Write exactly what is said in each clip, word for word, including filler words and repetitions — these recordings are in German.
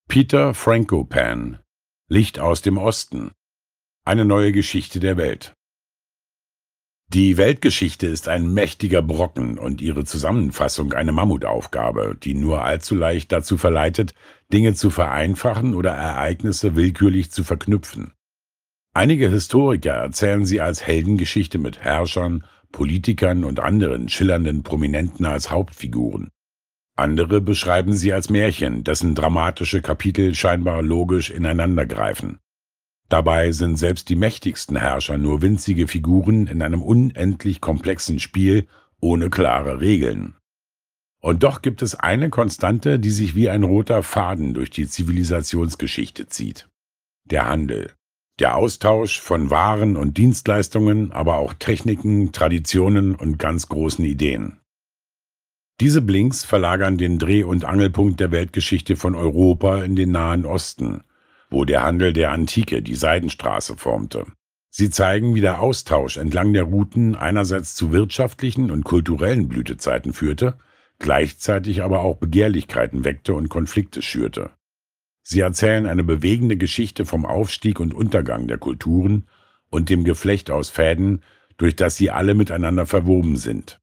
Peter Frankopan Licht aus dem Osten. Eine neue Geschichte der Welt. Die Weltgeschichte ist ein mächtiger Brocken und ihre Zusammenfassung eine Mammutaufgabe, die nur allzu leicht dazu verleitet, Dinge zu vereinfachen oder Ereignisse willkürlich zu verknüpfen. Einige Historiker erzählen sie als Heldengeschichte mit Herrschern, Politikern und anderen schillernden Prominenten als Hauptfiguren. Andere beschreiben sie als Märchen, dessen dramatische Kapitel scheinbar logisch ineinandergreifen. Dabei sind selbst die mächtigsten Herrscher nur winzige Figuren in einem unendlich komplexen Spiel ohne klare Regeln. Und doch gibt es eine Konstante, die sich wie ein roter Faden durch die Zivilisationsgeschichte zieht: der Handel. Der Austausch von Waren und Dienstleistungen, aber auch Techniken, Traditionen und ganz großen Ideen. Diese Blinks verlagern den Dreh- und Angelpunkt der Weltgeschichte von Europa in den Nahen Osten, wo der Handel der Antike die Seidenstraße formte. Sie zeigen, wie der Austausch entlang der Routen einerseits zu wirtschaftlichen und kulturellen Blütezeiten führte, gleichzeitig aber auch Begehrlichkeiten weckte und Konflikte schürte. Sie erzählen eine bewegende Geschichte vom Aufstieg und Untergang der Kulturen und dem Geflecht aus Fäden, durch das sie alle miteinander verwoben sind.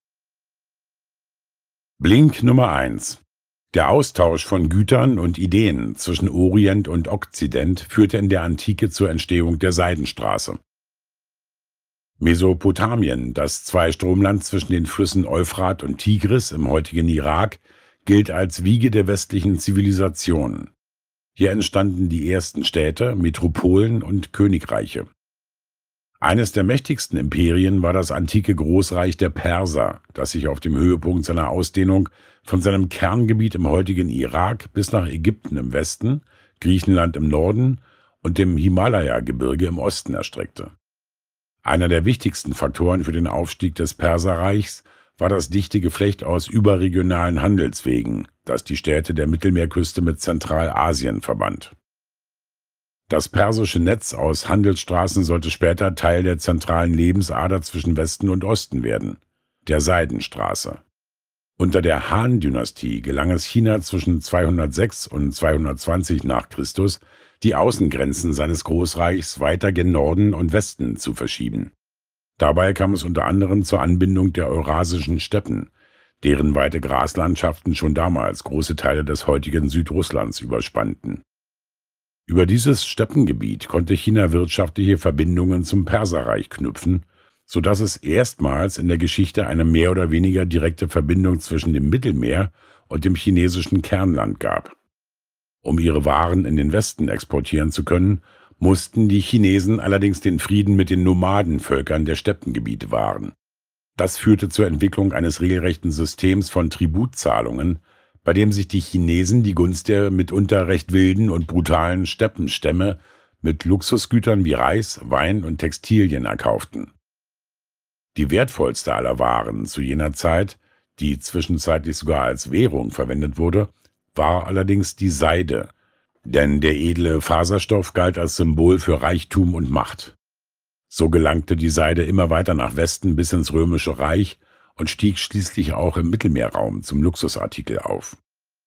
Blink Nummer eins. Der Austausch von Gütern und Ideen zwischen Orient und Okzident führte in der Antike zur Entstehung der Seidenstraße. Mesopotamien, das Zweistromland zwischen den Flüssen Euphrat und Tigris im heutigen Irak, gilt als Wiege der westlichen Zivilisation. Hier entstanden die ersten Städte, Metropolen und Königreiche. Eines der mächtigsten Imperien war das antike Großreich der Perser, das sich auf dem Höhepunkt seiner Ausdehnung von seinem Kerngebiet im heutigen Irak bis nach Ägypten im Westen, Griechenland im Norden und dem Himalaya-Gebirge im Osten erstreckte. Einer der wichtigsten Faktoren für den Aufstieg des Perserreichs war das dichte Geflecht aus überregionalen Handelswegen, das die Städte der Mittelmeerküste mit Zentralasien verband. Das persische Netz aus Handelsstraßen sollte später Teil der zentralen Lebensader zwischen Westen und Osten werden, der Seidenstraße. Unter der Han-Dynastie gelang es China zwischen zweihundertsechs und zweihundertzwanzig nach Christus, die Außengrenzen seines Großreichs weiter gen Norden und Westen zu verschieben. Dabei kam es unter anderem zur Anbindung der eurasischen Steppen, deren weite Graslandschaften schon damals große Teile des heutigen Südrusslands überspannten. Über dieses Steppengebiet konnte China wirtschaftliche Verbindungen zum Perserreich knüpfen, sodass es erstmals in der Geschichte eine mehr oder weniger direkte Verbindung zwischen dem Mittelmeer und dem chinesischen Kernland gab. Um ihre Waren in den Westen exportieren zu können, mussten die Chinesen allerdings den Frieden mit den Nomadenvölkern der Steppengebiete wahren. Das führte zur Entwicklung eines regelrechten Systems von Tributzahlungen, bei dem sich die Chinesen die Gunst der mitunter recht wilden und brutalen Steppenstämme mit Luxusgütern wie Reis, Wein und Textilien erkauften. Die wertvollste aller Waren zu jener Zeit, die zwischenzeitlich sogar als Währung verwendet wurde, war allerdings die Seide, denn der edle Faserstoff galt als Symbol für Reichtum und Macht. So gelangte die Seide immer weiter nach Westen bis ins Römische Reich und stieg schließlich auch im Mittelmeerraum zum Luxusartikel auf.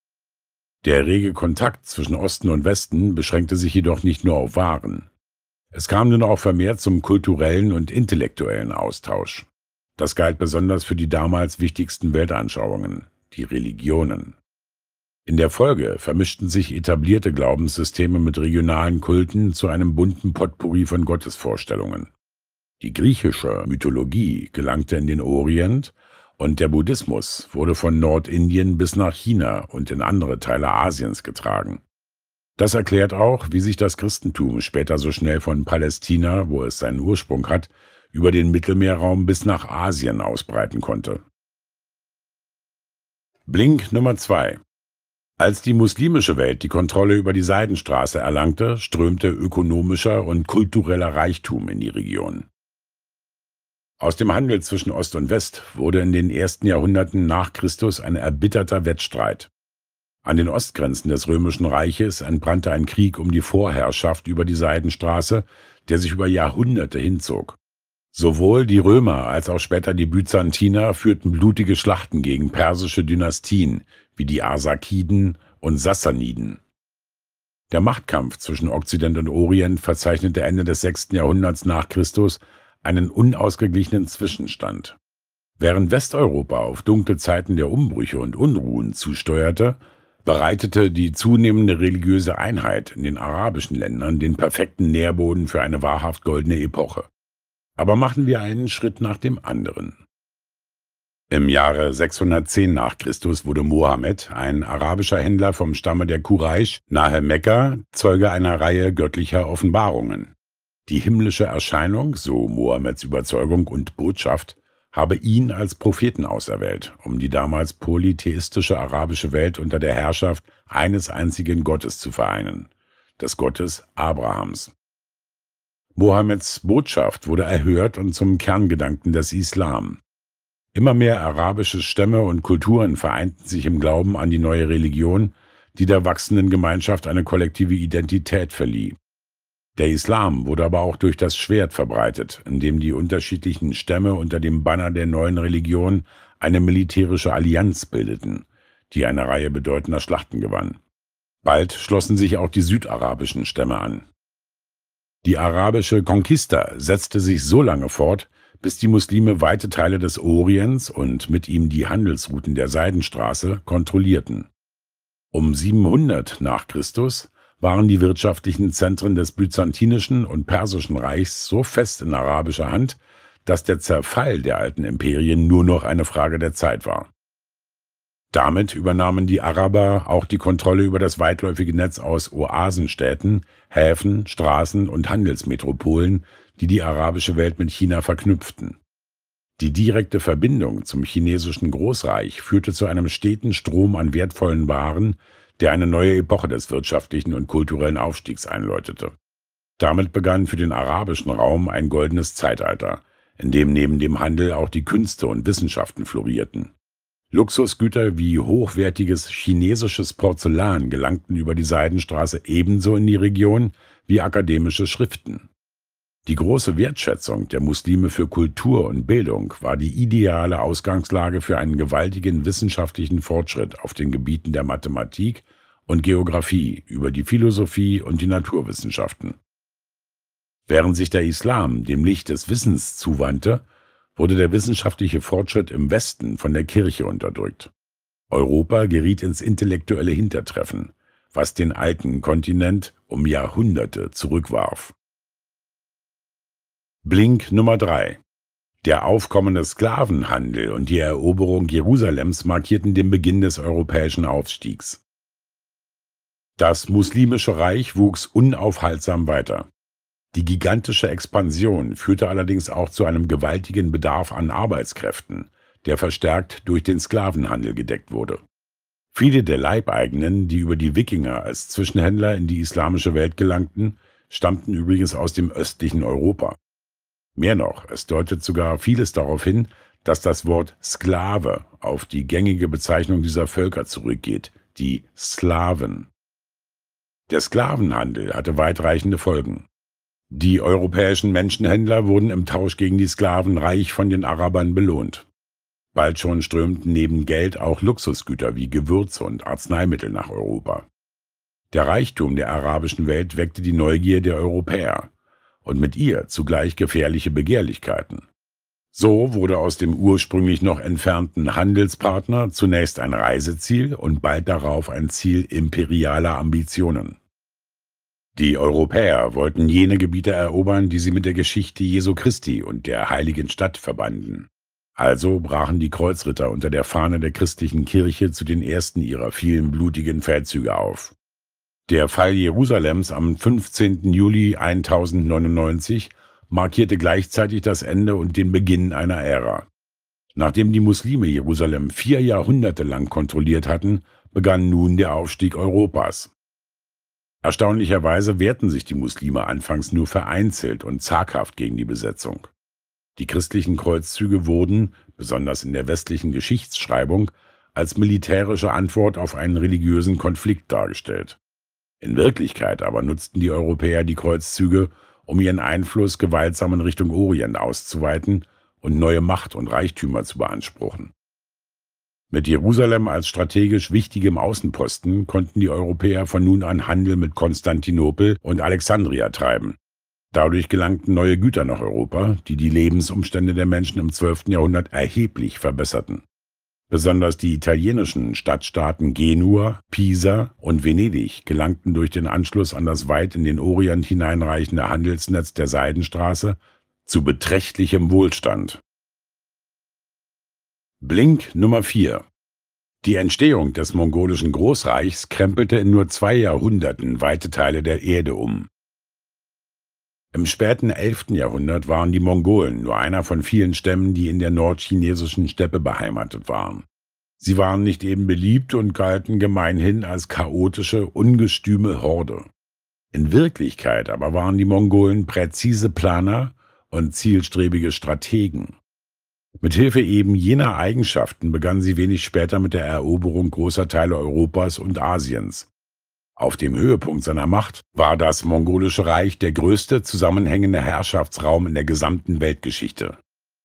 Der rege Kontakt zwischen Osten und Westen beschränkte sich jedoch nicht nur auf Waren. Es kam nun auch vermehrt zum kulturellen und intellektuellen Austausch. Das galt besonders für die damals wichtigsten Weltanschauungen, die Religionen. In der Folge vermischten sich etablierte Glaubenssysteme mit regionalen Kulten zu einem bunten Potpourri von Gottesvorstellungen. Die griechische Mythologie gelangte in den Orient und der Buddhismus wurde von Nordindien bis nach China und in andere Teile Asiens getragen. Das erklärt auch, wie sich das Christentum später so schnell von Palästina, wo es seinen Ursprung hat, über den Mittelmeerraum bis nach Asien ausbreiten konnte. Blink Nummer zwei. Als die muslimische Welt die Kontrolle über die Seidenstraße erlangte, strömte ökonomischer und kultureller Reichtum in die Region. Aus dem Handel zwischen Ost und West wurde in den ersten Jahrhunderten nach Christus ein erbitterter Wettstreit. An den Ostgrenzen des Römischen Reiches entbrannte ein Krieg um die Vorherrschaft über die Seidenstraße, der sich über Jahrhunderte hinzog. Sowohl die Römer als auch später die Byzantiner führten blutige Schlachten gegen persische Dynastien wie die Arsakiden und Sassaniden. Der Machtkampf zwischen Okzident und Orient verzeichnete Ende des sechsten Jahrhunderts nach Christus einen unausgeglichenen Zwischenstand. Während Westeuropa auf dunkle Zeiten der Umbrüche und Unruhen zusteuerte, bereitete die zunehmende religiöse Einheit in den arabischen Ländern den perfekten Nährboden für eine wahrhaft goldene Epoche. Aber machen wir einen Schritt nach dem anderen. Im Jahre sechshundertzehn nach Christus wurde Mohammed, ein arabischer Händler vom Stamme der Quraysh nahe Mekka, Zeuge einer Reihe göttlicher Offenbarungen. Die himmlische Erscheinung, so Mohammeds Überzeugung und Botschaft, habe ihn als Propheten auserwählt, um die damals polytheistische arabische Welt unter der Herrschaft eines einzigen Gottes zu vereinen, des Gottes Abrahams. Mohammeds Botschaft wurde erhört und zum Kerngedanken des Islam. Immer mehr arabische Stämme und Kulturen vereinten sich im Glauben an die neue Religion, die der wachsenden Gemeinschaft eine kollektive Identität verlieh. Der Islam wurde aber auch durch das Schwert verbreitet, indem die unterschiedlichen Stämme unter dem Banner der neuen Religion eine militärische Allianz bildeten, die eine Reihe bedeutender Schlachten gewann. Bald schlossen sich auch die südarabischen Stämme an. Die arabische Conquista setzte sich so lange fort, bis die Muslime weite Teile des Orients und mit ihm die Handelsrouten der Seidenstraße kontrollierten. Um siebenhundert nach Christus waren die wirtschaftlichen Zentren des Byzantinischen und Persischen Reichs so fest in arabischer Hand, dass der Zerfall der alten Imperien nur noch eine Frage der Zeit war. Damit übernahmen die Araber auch die Kontrolle über das weitläufige Netz aus Oasenstädten, Häfen, Straßen und Handelsmetropolen, die die arabische Welt mit China verknüpften. Die direkte Verbindung zum chinesischen Großreich führte zu einem steten Strom an wertvollen Waren, der eine neue Epoche des wirtschaftlichen und kulturellen Aufstiegs einläutete. Damit begann für den arabischen Raum ein goldenes Zeitalter, in dem neben dem Handel auch die Künste und Wissenschaften florierten. Luxusgüter wie hochwertiges chinesisches Porzellan gelangten über die Seidenstraße ebenso in die Region wie akademische Schriften. Die große Wertschätzung der Muslime für Kultur und Bildung war die ideale Ausgangslage für einen gewaltigen wissenschaftlichen Fortschritt auf den Gebieten der Mathematik und Geographie über die Philosophie und die Naturwissenschaften. Während sich der Islam dem Licht des Wissens zuwandte, wurde der wissenschaftliche Fortschritt im Westen von der Kirche unterdrückt. Europa geriet ins intellektuelle Hintertreffen, was den alten Kontinent um Jahrhunderte zurückwarf. Blink Nummer drei. Der aufkommende Sklavenhandel und die Eroberung Jerusalems markierten den Beginn des europäischen Aufstiegs. Das muslimische Reich wuchs unaufhaltsam weiter. Die gigantische Expansion führte allerdings auch zu einem gewaltigen Bedarf an Arbeitskräften, der verstärkt durch den Sklavenhandel gedeckt wurde. Viele der Leibeigenen, die über die Wikinger als Zwischenhändler in die islamische Welt gelangten, stammten übrigens aus dem östlichen Europa. Mehr noch, es deutet sogar vieles darauf hin, dass das Wort Sklave auf die gängige Bezeichnung dieser Völker zurückgeht, die Slawen. Der Sklavenhandel hatte weitreichende Folgen. Die europäischen Menschenhändler wurden im Tausch gegen die Sklaven reich von den Arabern belohnt. Bald schon strömten neben Geld auch Luxusgüter wie Gewürze und Arzneimittel nach Europa. Der Reichtum der arabischen Welt weckte die Neugier der Europäer und mit ihr zugleich gefährliche Begehrlichkeiten. So wurde aus dem ursprünglich noch entfernten Handelspartner zunächst ein Reiseziel und bald darauf ein Ziel imperialer Ambitionen. Die Europäer wollten jene Gebiete erobern, die sie mit der Geschichte Jesu Christi und der heiligen Stadt verbanden. Also brachen die Kreuzritter unter der Fahne der christlichen Kirche zu den ersten ihrer vielen blutigen Feldzüge auf. Der Fall Jerusalems am fünfzehnten Juli tausendneunundneunzig markierte gleichzeitig das Ende und den Beginn einer Ära. Nachdem die Muslime Jerusalem vier Jahrhunderte lang kontrolliert hatten, begann nun der Aufstieg Europas. Erstaunlicherweise wehrten sich die Muslime anfangs nur vereinzelt und zaghaft gegen die Besetzung. Die christlichen Kreuzzüge wurden, besonders in der westlichen Geschichtsschreibung, als militärische Antwort auf einen religiösen Konflikt dargestellt. In Wirklichkeit aber nutzten die Europäer die Kreuzzüge, um ihren Einfluss gewaltsam in Richtung Orient auszuweiten und neue Macht und Reichtümer zu beanspruchen. Mit Jerusalem als strategisch wichtigem Außenposten konnten die Europäer von nun an Handel mit Konstantinopel und Alexandria treiben. Dadurch gelangten neue Güter nach Europa, die die Lebensumstände der Menschen im zwölften Jahrhundert erheblich verbesserten. Besonders die italienischen Stadtstaaten Genua, Pisa und Venedig gelangten durch den Anschluss an das weit in den Orient hineinreichende Handelsnetz der Seidenstraße zu beträchtlichem Wohlstand. Blink Nummer vier. Die Entstehung des mongolischen Großreichs krempelte in nur zwei Jahrhunderten weite Teile der Erde um. Im späten elften Jahrhundert waren die Mongolen nur einer von vielen Stämmen, die in der nordchinesischen Steppe beheimatet waren. Sie waren nicht eben beliebt und galten gemeinhin als chaotische, ungestüme Horde. In Wirklichkeit aber waren die Mongolen präzise Planer und zielstrebige Strategen. Mithilfe eben jener Eigenschaften begannen sie wenig später mit der Eroberung großer Teile Europas und Asiens. Auf dem Höhepunkt seiner Macht war das Mongolische Reich der größte zusammenhängende Herrschaftsraum in der gesamten Weltgeschichte.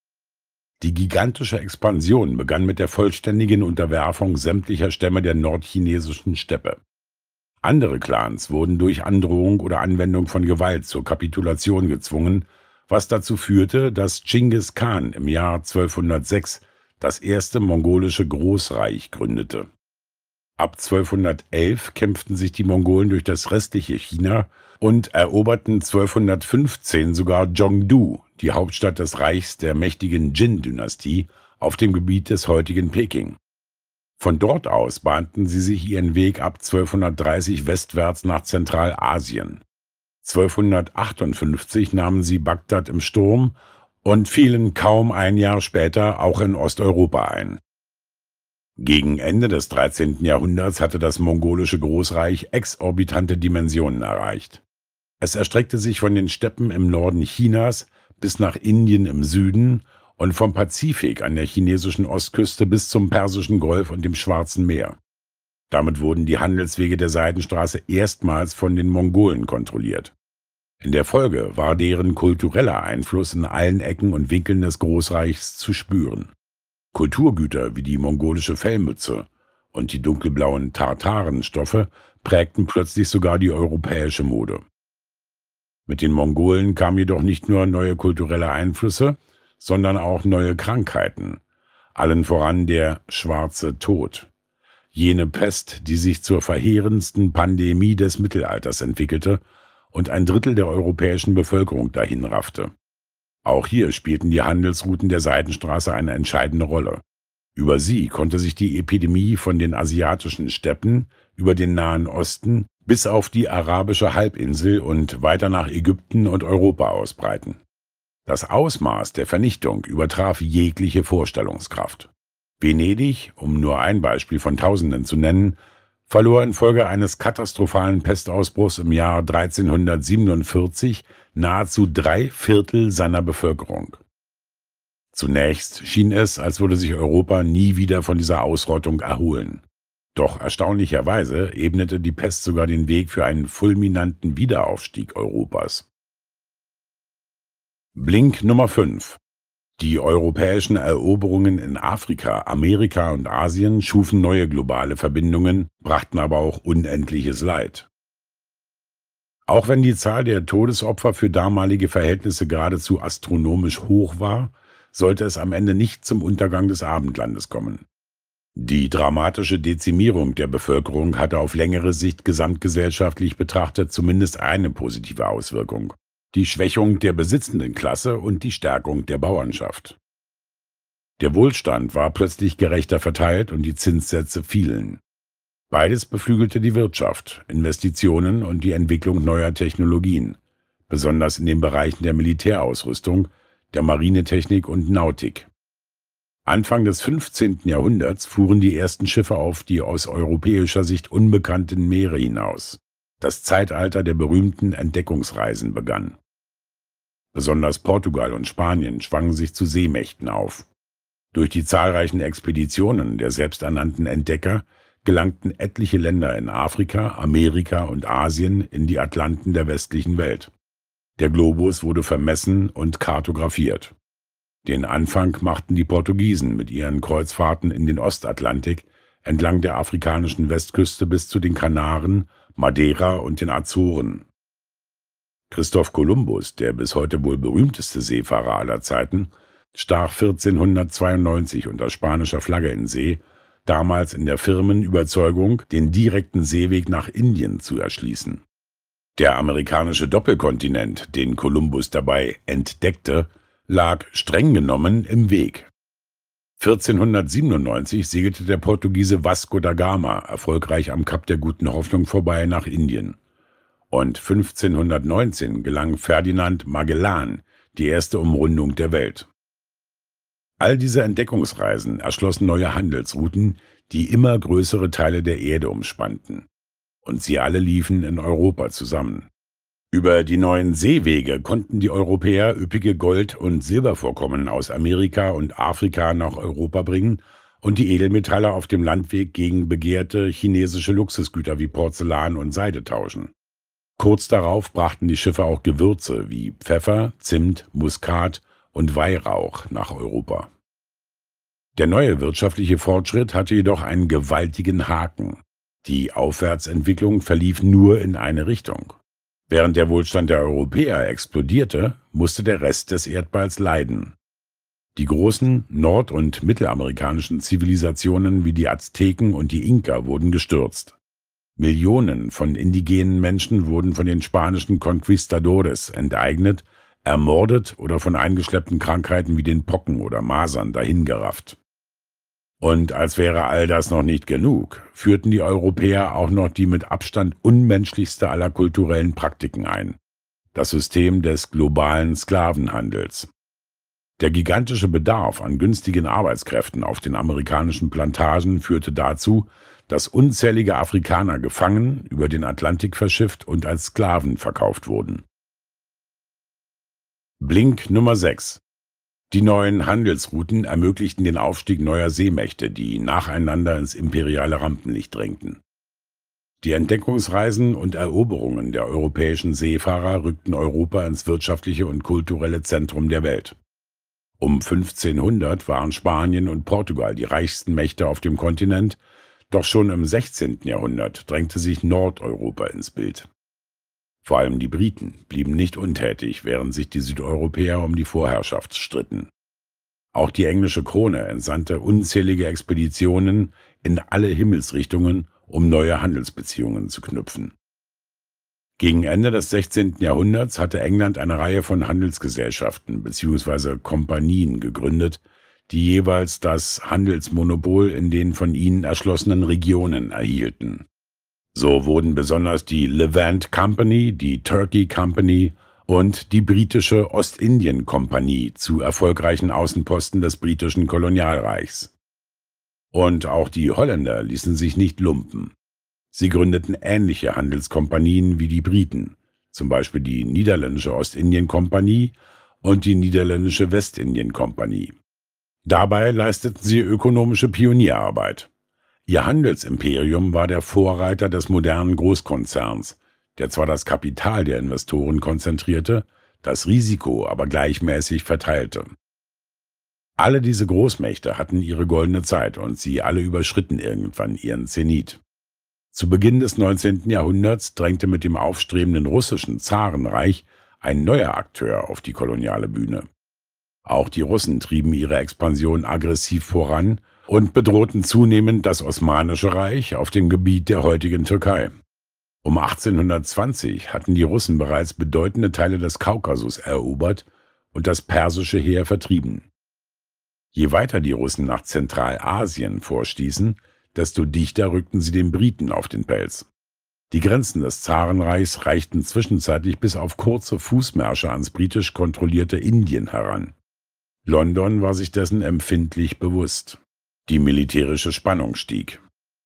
Die gigantische Expansion begann mit der vollständigen Unterwerfung sämtlicher Stämme der nordchinesischen Steppe. Andere Clans wurden durch Androhung oder Anwendung von Gewalt zur Kapitulation gezwungen, was dazu führte, dass Chinggis Khan im Jahr zwölfhundertsechs das erste mongolische Großreich gründete. Ab zwölfhundertelf kämpften sich die Mongolen durch das restliche China und eroberten zwölfhundertfünfzehn sogar Zhongdu, die Hauptstadt des Reichs der mächtigen Jin-Dynastie, auf dem Gebiet des heutigen Peking. Von dort aus bahnten sie sich ihren Weg ab zwölfhundertdreißig westwärts nach Zentralasien. zwölfhundertachtundfünfzig nahmen sie Bagdad im Sturm und fielen kaum ein Jahr später auch in Osteuropa ein. Gegen Ende des dreizehnten Jahrhunderts hatte das mongolische Großreich exorbitante Dimensionen erreicht. Es erstreckte sich von den Steppen im Norden Chinas bis nach Indien im Süden und vom Pazifik an der chinesischen Ostküste bis zum Persischen Golf und dem Schwarzen Meer. Damit wurden die Handelswege der Seidenstraße erstmals von den Mongolen kontrolliert. In der Folge war deren kultureller Einfluss in allen Ecken und Winkeln des Großreichs zu spüren. Kulturgüter wie die mongolische Fellmütze und die dunkelblauen Tartarenstoffe prägten plötzlich sogar die europäische Mode. Mit den Mongolen kamen jedoch nicht nur neue kulturelle Einflüsse, sondern auch neue Krankheiten, allen voran der Schwarze Tod. Jene Pest, die sich zur verheerendsten Pandemie des Mittelalters entwickelte und ein Drittel der europäischen Bevölkerung dahinraffte. Auch hier spielten die Handelsrouten der Seidenstraße eine entscheidende Rolle. Über sie konnte sich die Epidemie von den asiatischen Steppen über den Nahen Osten bis auf die arabische Halbinsel und weiter nach Ägypten und Europa ausbreiten. Das Ausmaß der Vernichtung übertraf jegliche Vorstellungskraft. Venedig, um nur ein Beispiel von Tausenden zu nennen, verlor infolge eines katastrophalen Pestausbruchs im Jahr dreizehnhundertsiebenundvierzig nahezu drei Viertel seiner Bevölkerung. Zunächst schien es, als würde sich Europa nie wieder von dieser Ausrottung erholen. Doch erstaunlicherweise ebnete die Pest sogar den Weg für einen fulminanten Wiederaufstieg Europas. Blink Nummer fünf. Die europäischen Eroberungen in Afrika, Amerika und Asien schufen neue globale Verbindungen, brachten aber auch unendliches Leid. Auch wenn die Zahl der Todesopfer für damalige Verhältnisse geradezu astronomisch hoch war, sollte es am Ende nicht zum Untergang des Abendlandes kommen. Die dramatische Dezimierung der Bevölkerung hatte auf längere Sicht gesamtgesellschaftlich betrachtet zumindest eine positive Auswirkung: die Schwächung der besitzenden Klasse und die Stärkung der Bauernschaft. Der Wohlstand war plötzlich gerechter verteilt und die Zinssätze fielen. Beides beflügelte die Wirtschaft, Investitionen und die Entwicklung neuer Technologien, besonders in den Bereichen der Militärausrüstung, der Marinetechnik und Nautik. Anfang des fünfzehnten Jahrhunderts fuhren die ersten Schiffe auf die aus europäischer Sicht unbekannten Meere hinaus. Das Zeitalter der berühmten Entdeckungsreisen begann. Besonders Portugal und Spanien schwangen sich zu Seemächten auf. Durch die zahlreichen Expeditionen der selbsternannten Entdecker gelangten etliche Länder in Afrika, Amerika und Asien in die Atlanten der westlichen Welt. Der Globus wurde vermessen und kartografiert. Den Anfang machten die Portugiesen mit ihren Kreuzfahrten in den Ostatlantik entlang der afrikanischen Westküste bis zu den Kanaren, Madeira und den Azoren. Christoph Kolumbus, der bis heute wohl berühmteste Seefahrer aller Zeiten, stach vierzehnhundertzweiundneunzig unter spanischer Flagge in See, damals in der firmen Überzeugung, den direkten Seeweg nach Indien zu erschließen. Der amerikanische Doppelkontinent, den Kolumbus dabei entdeckte, lag streng genommen im Weg. vierzehnhundertsiebenundneunzig segelte der Portugiese Vasco da Gama erfolgreich am Kap der Guten Hoffnung vorbei nach Indien. Und fünfzehnhundertneunzehn gelang Ferdinand Magellan die erste Umrundung der Welt. All diese Entdeckungsreisen erschlossen neue Handelsrouten, die immer größere Teile der Erde umspannten. Und sie alle liefen in Europa zusammen. Über die neuen Seewege konnten die Europäer üppige Gold- und Silbervorkommen aus Amerika und Afrika nach Europa bringen und die Edelmetalle auf dem Landweg gegen begehrte chinesische Luxusgüter wie Porzellan und Seide tauschen. Kurz darauf brachten die Schiffe auch Gewürze wie Pfeffer, Zimt, Muskat und Weihrauch nach Europa. Der neue wirtschaftliche Fortschritt hatte jedoch einen gewaltigen Haken. Die Aufwärtsentwicklung verlief nur in eine Richtung. Während der Wohlstand der Europäer explodierte, musste der Rest des Erdballs leiden. Die großen nord- und mittelamerikanischen Zivilisationen wie die Azteken und die Inka wurden gestürzt. Millionen von indigenen Menschen wurden von den spanischen Conquistadores enteignet, ermordet oder von eingeschleppten Krankheiten wie den Pocken oder Masern dahingerafft. Und als wäre all das noch nicht genug, führten die Europäer auch noch die mit Abstand unmenschlichste aller kulturellen Praktiken ein: das System des globalen Sklavenhandels. Der gigantische Bedarf an günstigen Arbeitskräften auf den amerikanischen Plantagen führte dazu, dass unzählige Afrikaner gefangen, über den Atlantik verschifft und als Sklaven verkauft wurden. Blink Nummer sechs. Die neuen Handelsrouten ermöglichten den Aufstieg neuer Seemächte, die nacheinander ins imperiale Rampenlicht drängten. Die Entdeckungsreisen und Eroberungen der europäischen Seefahrer rückten Europa ins wirtschaftliche und kulturelle Zentrum der Welt. Um fünfzehnhundert waren Spanien und Portugal die reichsten Mächte auf dem Kontinent, doch schon im sechzehnten Jahrhundert drängte sich Nordeuropa ins Bild. Vor allem die Briten blieben nicht untätig, während sich die Südeuropäer um die Vorherrschaft stritten. Auch die englische Krone entsandte unzählige Expeditionen in alle Himmelsrichtungen, um neue Handelsbeziehungen zu knüpfen. Gegen Ende des sechzehnten Jahrhunderts hatte England eine Reihe von Handelsgesellschaften bzw. Kompanien gegründet, die jeweils das Handelsmonopol in den von ihnen erschlossenen Regionen erhielten. So wurden besonders die Levant Company, die Turkey Company und die britische Ostindien-Kompanie zu erfolgreichen Außenposten des britischen Kolonialreichs. Und auch die Holländer ließen sich nicht lumpen. Sie gründeten ähnliche Handelskompanien wie die Briten, zum Beispiel die niederländische Ostindien-Kompanie und die niederländische Westindien-Kompanie. Dabei leisteten sie ökonomische Pionierarbeit. Ihr Handelsimperium war der Vorreiter des modernen Großkonzerns, der zwar das Kapital der Investoren konzentrierte, das Risiko aber gleichmäßig verteilte. Alle diese Großmächte hatten ihre goldene Zeit und sie alle überschritten irgendwann ihren Zenit. Zu Beginn des neunzehnten Jahrhunderts drängte mit dem aufstrebenden russischen Zarenreich ein neuer Akteur auf die koloniale Bühne. Auch die Russen trieben ihre Expansion aggressiv voran und bedrohten zunehmend das Osmanische Reich auf dem Gebiet der heutigen Türkei. Um achtzehnhundertzwanzig hatten die Russen bereits bedeutende Teile des Kaukasus erobert und das persische Heer vertrieben. Je weiter die Russen nach Zentralasien vorstießen, desto dichter rückten sie den Briten auf den Pelz. Die Grenzen des Zarenreichs reichten zwischenzeitlich bis auf kurze Fußmärsche ans britisch kontrollierte Indien heran. London war sich dessen empfindlich bewusst. Die militärische Spannung stieg.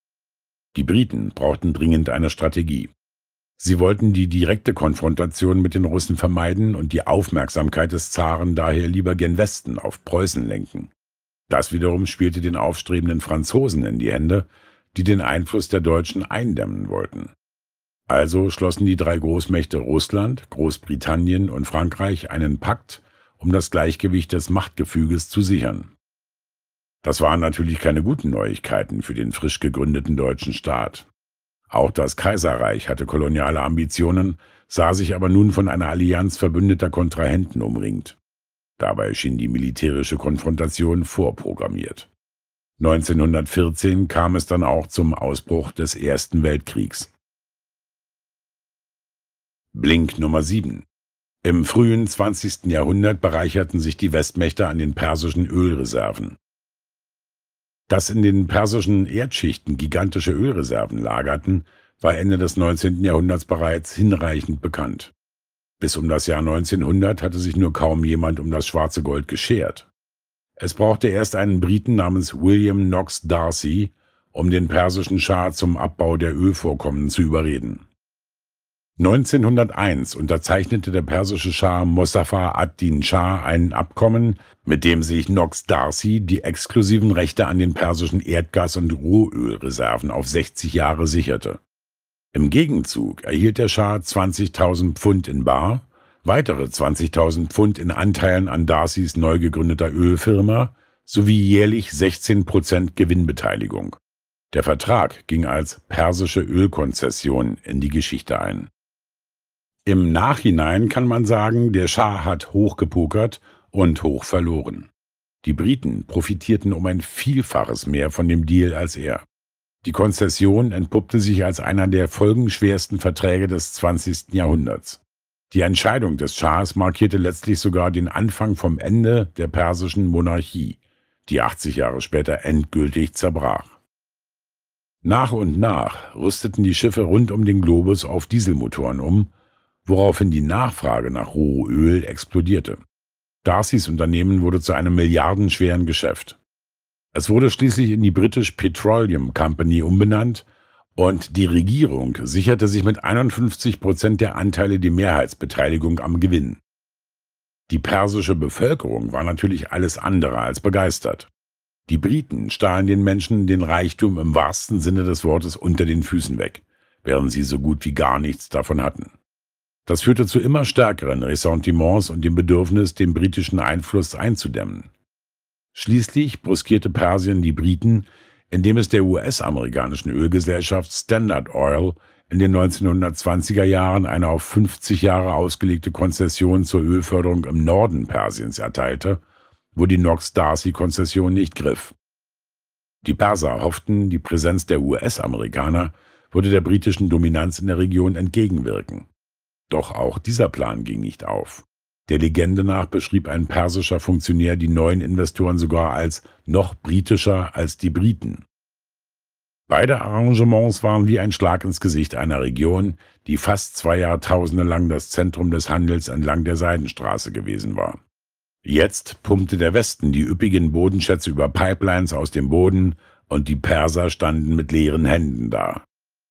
Die Briten brauchten dringend eine Strategie. Sie wollten die direkte Konfrontation mit den Russen vermeiden und die Aufmerksamkeit des Zaren daher lieber gen Westen auf Preußen lenken. Das wiederum spielte den aufstrebenden Franzosen in die Hände, die den Einfluss der Deutschen eindämmen wollten. Also schlossen die drei Großmächte Russland, Großbritannien und Frankreich einen Pakt um das Gleichgewicht des Machtgefüges zu sichern. Das waren natürlich keine guten Neuigkeiten für den frisch gegründeten deutschen Staat. Auch das Kaiserreich hatte koloniale Ambitionen, sah sich aber nun von einer Allianz verbündeter Kontrahenten umringt. Dabei schien die militärische Konfrontation vorprogrammiert. neunzehnhundertvierzehn kam es dann auch zum Ausbruch des Ersten Weltkriegs. Blink Nummer sieben. Im frühen zwanzigsten Jahrhundert bereicherten sich die Westmächte an den persischen Ölreserven. Dass in den persischen Erdschichten gigantische Ölreserven lagerten, war Ende des neunzehnten Jahrhunderts bereits hinreichend bekannt. Bis um das Jahr neunzehnhundert hatte sich nur kaum jemand um das schwarze Gold geschert. Es brauchte erst einen Briten namens William Knox D'Arcy, um den persischen Schah zum Abbau der Ölvorkommen zu überreden. neunzehnhunderteins unterzeichnete der persische Schah Mossafa ad-Din Schah ein Abkommen, mit dem sich Knox D'Arcy die exklusiven Rechte an den persischen Erdgas- und Rohölreserven auf sechzig Jahre sicherte. Im Gegenzug erhielt der Schah zwanzigtausend Pfund in bar, weitere zwanzigtausend Pfund in Anteilen an D'Arcys neu gegründeter Ölfirma sowie jährlich sechzehn Prozent Gewinnbeteiligung. Der Vertrag ging als persische Ölkonzession in die Geschichte ein. Im Nachhinein kann man sagen, der Schah hat hoch gepokert und hoch verloren. Die Briten profitierten um ein Vielfaches mehr von dem Deal als er. Die Konzession entpuppte sich als einer der folgenschwersten Verträge des zwanzigsten Jahrhunderts. Die Entscheidung des Schahs markierte letztlich sogar den Anfang vom Ende der persischen Monarchie, die achtzig Jahre später endgültig zerbrach. Nach und nach rüsteten die Schiffe rund um den Globus auf Dieselmotoren um, woraufhin die Nachfrage nach Rohöl explodierte. D'Arcys Unternehmen wurde zu einem milliardenschweren Geschäft. Es wurde schließlich in die British Petroleum Company umbenannt und die Regierung sicherte sich mit einundfünfzig Prozent der Anteile die Mehrheitsbeteiligung am Gewinn. Die persische Bevölkerung war natürlich alles andere als begeistert. Die Briten stahlen den Menschen den Reichtum im wahrsten Sinne des Wortes unter den Füßen weg, während sie so gut wie gar nichts davon hatten. Das führte zu immer stärkeren Ressentiments und dem Bedürfnis, den britischen Einfluss einzudämmen. Schließlich bruskierte Persien die Briten, indem es der U S-amerikanischen Ölgesellschaft Standard Oil in den neunzehnhundertzwanziger Jahren eine auf fünfzig Jahre ausgelegte Konzession zur Ölförderung im Norden Persiens erteilte, wo die Knox D'Arcy-Konzession nicht griff. Die Perser hofften, die Präsenz der U S-Amerikaner würde der britischen Dominanz in der Region entgegenwirken. Doch auch dieser Plan ging nicht auf. Der Legende nach beschrieb ein persischer Funktionär die neuen Investoren sogar als noch britischer als die Briten. Beide Arrangements waren wie ein Schlag ins Gesicht einer Region, die fast zwei Jahrtausende lang das Zentrum des Handels entlang der Seidenstraße gewesen war. Jetzt pumpte der Westen die üppigen Bodenschätze über Pipelines aus dem Boden und die Perser standen mit leeren Händen da.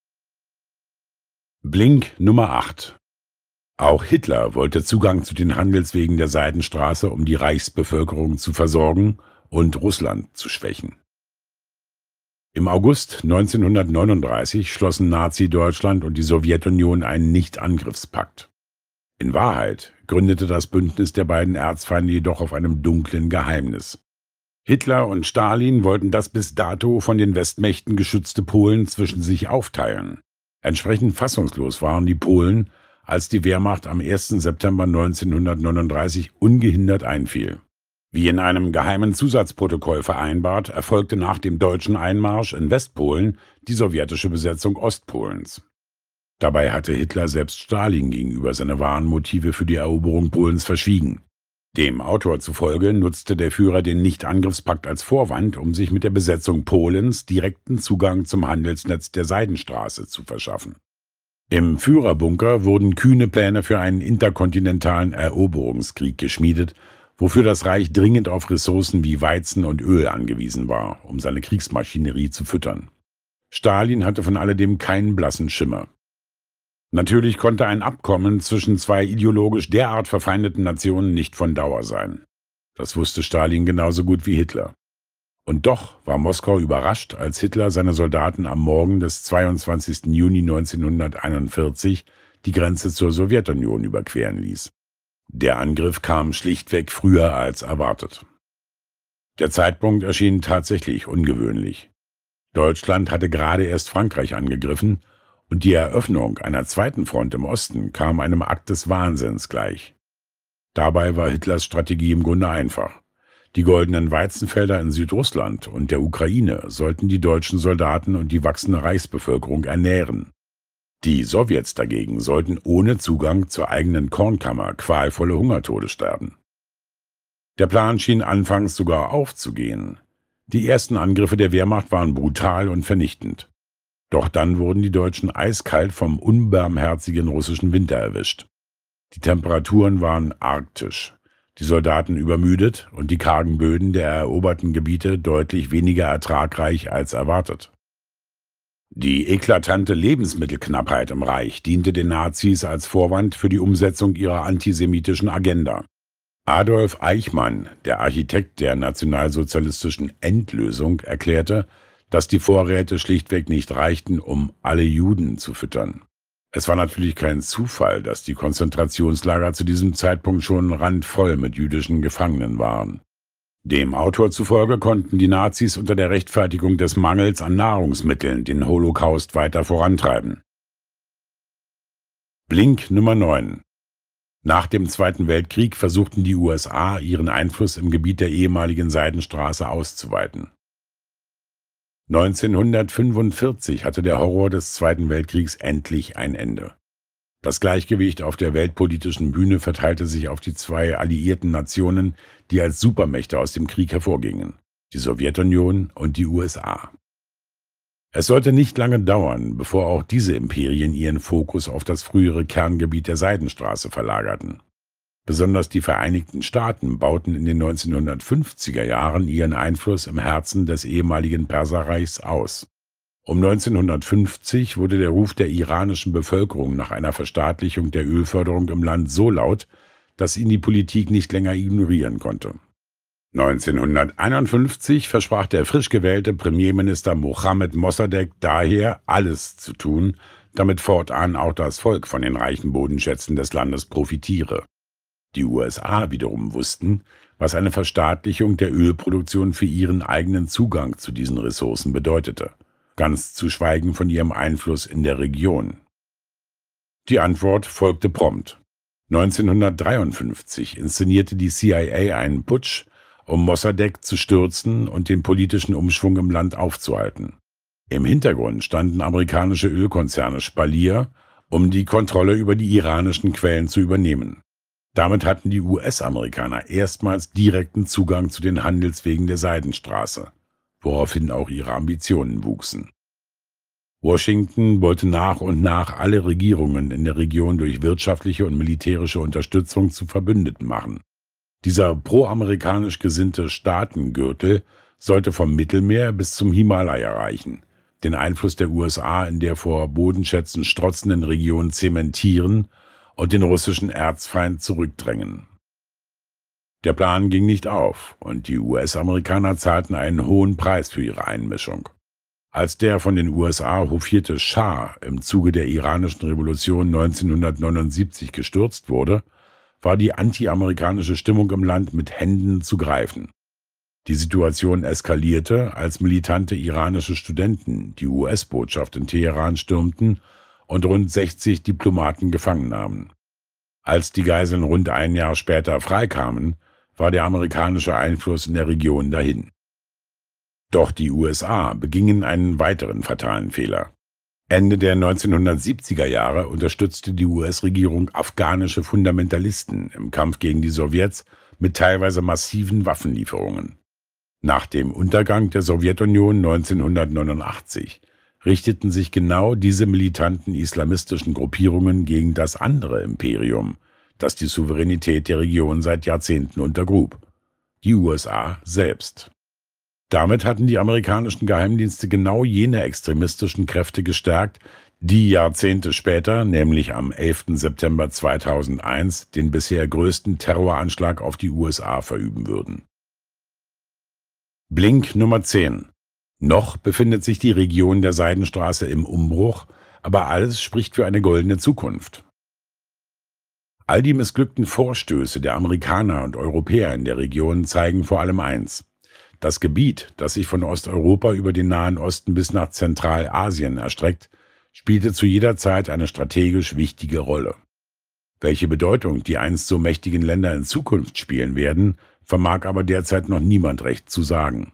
Blink Nummer acht. Auch Hitler wollte Zugang zu den Handelswegen der Seidenstraße, um die Reichsbevölkerung zu versorgen und Russland zu schwächen. Im August neunzehnhundertneununddreißig schlossen Nazi-Deutschland und die Sowjetunion einen Nicht-Angriffspakt. In Wahrheit gründete das Bündnis der beiden Erzfeinde jedoch auf einem dunklen Geheimnis. Hitler und Stalin wollten das bis dato von den Westmächten geschützte Polen zwischen sich aufteilen. Entsprechend fassungslos waren die Polen, als die Wehrmacht am ersten September neunzehnhundertneununddreißig ungehindert einfiel. Wie in einem geheimen Zusatzprotokoll vereinbart, erfolgte nach dem deutschen Einmarsch in Westpolen die sowjetische Besetzung Ostpolens. Dabei hatte Hitler selbst Stalin gegenüber seine wahren Motive für die Eroberung Polens verschwiegen. Dem Autor zufolge nutzte der Führer den Nicht-Angriffspakt als Vorwand, um sich mit der Besetzung Polens direkten Zugang zum Handelsnetz der Seidenstraße zu verschaffen. Im Führerbunker wurden kühne Pläne für einen interkontinentalen Eroberungskrieg geschmiedet, wofür das Reich dringend auf Ressourcen wie Weizen und Öl angewiesen war, um seine Kriegsmaschinerie zu füttern. Stalin hatte von alledem keinen blassen Schimmer. Natürlich konnte ein Abkommen zwischen zwei ideologisch derart verfeindeten Nationen nicht von Dauer sein. Das wusste Stalin genauso gut wie Hitler. Und doch war Moskau überrascht, als Hitler seine Soldaten am Morgen des zweiundzwanzigsten Juni neunzehnhunderteinundvierzig die Grenze zur Sowjetunion überqueren ließ. Der Angriff kam schlichtweg früher als erwartet. Der Zeitpunkt erschien tatsächlich ungewöhnlich. Deutschland hatte gerade erst Frankreich angegriffen und die Eröffnung einer zweiten Front im Osten kam einem Akt des Wahnsinns gleich. Dabei war Hitlers Strategie im Grunde einfach. Die goldenen Weizenfelder in Südrussland und der Ukraine sollten die deutschen Soldaten und die wachsende Reichsbevölkerung ernähren. Die Sowjets dagegen sollten ohne Zugang zur eigenen Kornkammer qualvolle Hungertode sterben. Der Plan schien anfangs sogar aufzugehen. Die ersten Angriffe der Wehrmacht waren brutal und vernichtend. Doch dann wurden die Deutschen eiskalt vom unbarmherzigen russischen Winter erwischt. Die Temperaturen waren arktisch, die Soldaten übermüdet und die kargen Böden der eroberten Gebiete deutlich weniger ertragreich als erwartet. Die eklatante Lebensmittelknappheit im Reich diente den Nazis als Vorwand für die Umsetzung ihrer antisemitischen Agenda. Adolf Eichmann, der Architekt der nationalsozialistischen Endlösung, erklärte, dass die Vorräte schlichtweg nicht reichten, um alle Juden zu füttern. Es war natürlich kein Zufall, dass die Konzentrationslager zu diesem Zeitpunkt schon randvoll mit jüdischen Gefangenen waren. Dem Autor zufolge konnten die Nazis unter der Rechtfertigung des Mangels an Nahrungsmitteln den Holocaust weiter vorantreiben. Blink Nummer neun. Nach dem Zweiten Weltkrieg versuchten die U S A, ihren Einfluss im Gebiet der ehemaligen Seidenstraße auszuweiten. neunzehnhundertfünfundvierzig hatte der Horror des Zweiten Weltkriegs endlich ein Ende. Das Gleichgewicht auf der weltpolitischen Bühne verteilte sich auf die zwei alliierten Nationen, die als Supermächte aus dem Krieg hervorgingen, die Sowjetunion und die U S A. Es sollte nicht lange dauern, bevor auch diese Imperien ihren Fokus auf das frühere Kerngebiet der Seidenstraße verlagerten. Besonders die Vereinigten Staaten bauten in den neunzehnhundertfünfziger Jahren ihren Einfluss im Herzen des ehemaligen Perserreichs aus. Um neunzehnhundertfünfzig wurde der Ruf der iranischen Bevölkerung nach einer Verstaatlichung der Ölförderung im Land so laut, dass ihn die Politik nicht länger ignorieren konnte. neunzehnhunderteinundfünfzig versprach der frisch gewählte Premierminister Mohammad Mossadegh daher, alles zu tun, damit fortan auch das Volk von den reichen Bodenschätzen des Landes profitiere. Die U S A wiederum wussten, was eine Verstaatlichung der Ölproduktion für ihren eigenen Zugang zu diesen Ressourcen bedeutete, ganz zu schweigen von ihrem Einfluss in der Region. Die Antwort folgte prompt. neunzehnhundertdreiundfünfzig inszenierte die C I A einen Putsch, um Mossadegh zu stürzen und den politischen Umschwung im Land aufzuhalten. Im Hintergrund standen amerikanische Ölkonzerne Spalier, um die Kontrolle über die iranischen Quellen zu übernehmen. Damit hatten die U S-Amerikaner erstmals direkten Zugang zu den Handelswegen der Seidenstraße, woraufhin auch ihre Ambitionen wuchsen. Washington wollte nach und nach alle Regierungen in der Region durch wirtschaftliche und militärische Unterstützung zu Verbündeten machen. Dieser proamerikanisch gesinnte Staatengürtel sollte vom Mittelmeer bis zum Himalaya reichen, den Einfluss der U S A in der vor Bodenschätzen strotzenden Region zementieren und den russischen Erzfeind zurückdrängen. Der Plan ging nicht auf und die U S-Amerikaner zahlten einen hohen Preis für ihre Einmischung. Als der von den U S A hofierte Schah im Zuge der iranischen Revolution neunzehnhundertneunundsiebzig gestürzt wurde, war die anti-amerikanische Stimmung im Land mit Händen zu greifen. Die Situation eskalierte, als militante iranische Studenten die U S-Botschaft in Teheran stürmten und rund sechzig Diplomaten gefangen nahmen. Als die Geiseln rund ein Jahr später freikamen, war der amerikanische Einfluss in der Region dahin. Doch die U S A begingen einen weiteren fatalen Fehler. Ende der neunzehnhundertsiebziger Jahre unterstützte die U S-Regierung afghanische Fundamentalisten im Kampf gegen die Sowjets mit teilweise massiven Waffenlieferungen. Nach dem Untergang der Sowjetunion neunzehnhundertneunundachtzig richteten sich genau diese militanten islamistischen Gruppierungen gegen das andere Imperium, das die Souveränität der Region seit Jahrzehnten untergrub: die U S A selbst. Damit hatten die amerikanischen Geheimdienste genau jene extremistischen Kräfte gestärkt, die Jahrzehnte später, nämlich am elften September zweitausendeins, den bisher größten Terroranschlag auf die U S A verüben würden. Blink Nummer zehn. Noch befindet sich die Region der Seidenstraße im Umbruch, aber alles spricht für eine goldene Zukunft. All die missglückten Vorstöße der Amerikaner und Europäer in der Region zeigen vor allem eins: Das Gebiet, das sich von Osteuropa über den Nahen Osten bis nach Zentralasien erstreckt, spielte zu jeder Zeit eine strategisch wichtige Rolle. Welche Bedeutung die einst so mächtigen Länder in Zukunft spielen werden, vermag aber derzeit noch niemand recht zu sagen.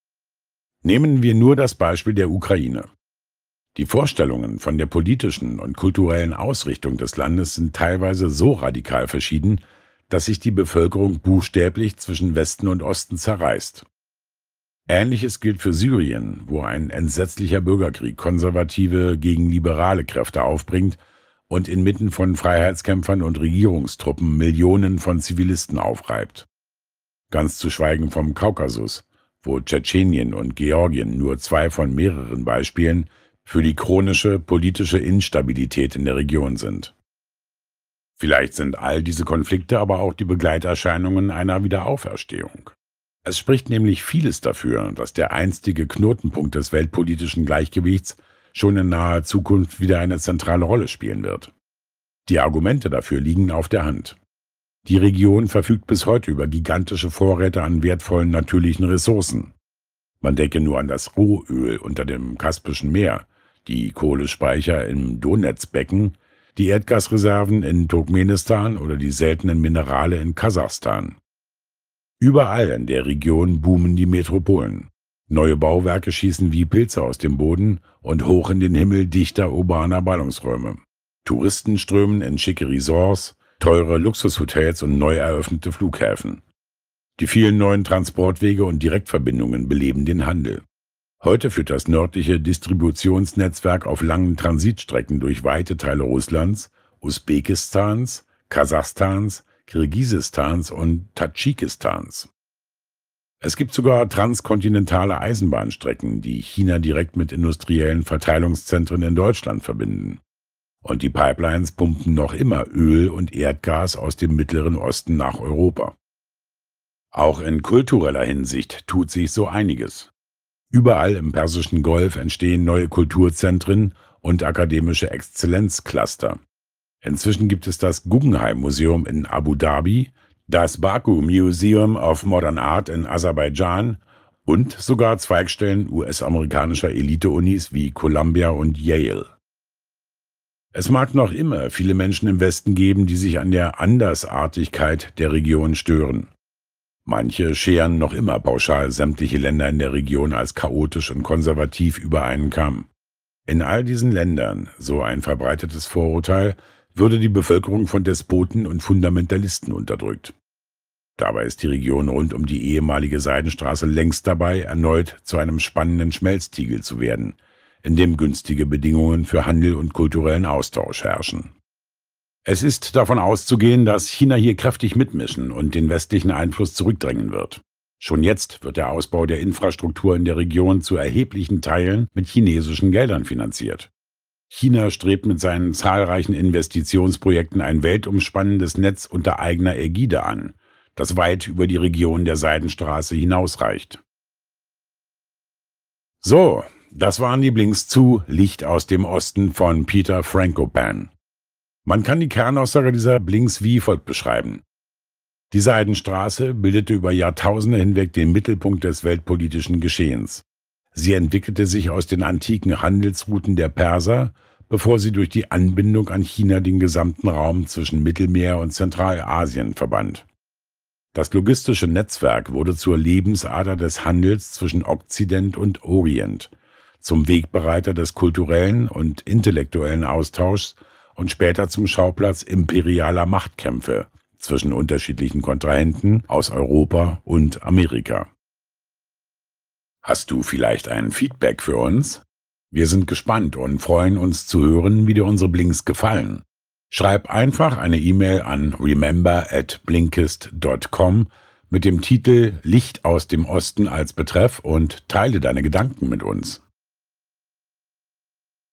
Nehmen wir nur das Beispiel der Ukraine. Die Vorstellungen von der politischen und kulturellen Ausrichtung des Landes sind teilweise so radikal verschieden, dass sich die Bevölkerung buchstäblich zwischen Westen und Osten zerreißt. Ähnliches gilt für Syrien, wo ein entsetzlicher Bürgerkrieg konservative gegen liberale Kräfte aufbringt und inmitten von Freiheitskämpfern und Regierungstruppen Millionen von Zivilisten aufreibt. Ganz zu schweigen vom Kaukasus, wo Tschetschenien und Georgien nur zwei von mehreren Beispielen für die chronische politische Instabilität in der Region sind. Vielleicht sind all diese Konflikte aber auch die Begleiterscheinungen einer Wiederauferstehung. Es spricht nämlich vieles dafür, dass der einstige Knotenpunkt des weltpolitischen Gleichgewichts schon in naher Zukunft wieder eine zentrale Rolle spielen wird. Die Argumente dafür liegen auf der Hand. Die Region verfügt bis heute über gigantische Vorräte an wertvollen natürlichen Ressourcen. Man denke nur an das Rohöl unter dem Kaspischen Meer, die Kohlespeicher im Donezbecken, die Erdgasreserven in Turkmenistan oder die seltenen Minerale in Kasachstan. Überall in der Region boomen die Metropolen. Neue Bauwerke schießen wie Pilze aus dem Boden und hoch in den Himmel dichter urbaner Ballungsräume. Touristen strömen in schicke Resorts, teure Luxushotels und neu eröffnete Flughäfen. Die vielen neuen Transportwege und Direktverbindungen beleben den Handel. Heute führt das nördliche Distributionsnetzwerk auf langen Transitstrecken durch weite Teile Russlands, Usbekistans, Kasachstans, Kirgisistans und Tadschikistans. Es gibt sogar transkontinentale Eisenbahnstrecken, die China direkt mit industriellen Verteilungszentren in Deutschland verbinden. Und die Pipelines pumpen noch immer Öl und Erdgas aus dem Mittleren Osten nach Europa. Auch in kultureller Hinsicht tut sich so einiges. Überall im Persischen Golf entstehen neue Kulturzentren und akademische Exzellenzcluster. Inzwischen gibt es das Guggenheim Museum in Abu Dhabi, das Baku Museum of Modern Art in Aserbaidschan und sogar Zweigstellen U S-amerikanischer Elite-Unis wie Columbia und Yale. Es mag noch immer viele Menschen im Westen geben, die sich an der Andersartigkeit der Region stören. Manche scheren noch immer pauschal sämtliche Länder in der Region als chaotisch und konservativ über einen Kamm. In all diesen Ländern, so ein verbreitetes Vorurteil, würde die Bevölkerung von Despoten und Fundamentalisten unterdrückt. Dabei ist die Region rund um die ehemalige Seidenstraße längst dabei, erneut zu einem spannenden Schmelztiegel zu werden, in dem günstige Bedingungen für Handel und kulturellen Austausch herrschen. Es ist davon auszugehen, dass China hier kräftig mitmischen und den westlichen Einfluss zurückdrängen wird. Schon jetzt wird der Ausbau der Infrastruktur in der Region zu erheblichen Teilen mit chinesischen Geldern finanziert. China strebt mit seinen zahlreichen Investitionsprojekten ein weltumspannendes Netz unter eigener Ägide an, das weit über die Region der Seidenstraße hinausreicht. So, das waren die Blinks zu Licht aus dem Osten von Peter Frankopan. Man kann die Kernaussage dieser Blinks wie folgt beschreiben. Die Seidenstraße bildete über Jahrtausende hinweg den Mittelpunkt des weltpolitischen Geschehens. Sie entwickelte sich aus den antiken Handelsrouten der Perser, bevor sie durch die Anbindung an China den gesamten Raum zwischen Mittelmeer und Zentralasien verband. Das logistische Netzwerk wurde zur Lebensader des Handels zwischen Okzident und Orient, zum Wegbereiter des kulturellen und intellektuellen Austauschs und später zum Schauplatz imperialer Machtkämpfe zwischen unterschiedlichen Kontrahenten aus Europa und Amerika. Hast du vielleicht ein Feedback für uns? Wir sind gespannt und freuen uns zu hören, wie dir unsere Blinks gefallen. Schreib einfach eine E-Mail an remember at blinkist dot com mit dem Titel Licht aus dem Osten als Betreff und teile deine Gedanken mit uns.